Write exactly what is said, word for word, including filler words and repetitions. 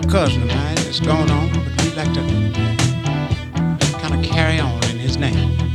cousin of mine that's gone on, but we'd like to kind of carry on in his name.